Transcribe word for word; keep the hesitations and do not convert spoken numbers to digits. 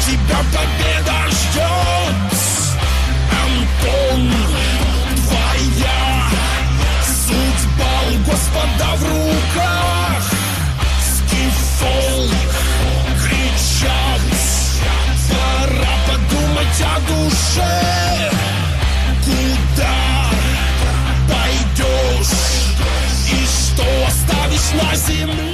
тебя победа ждет, Антон. Твоя судьба у Господа в руках. Скифол кричат, пора подумать о душе. Куда пойдешь и что оставишь на земле?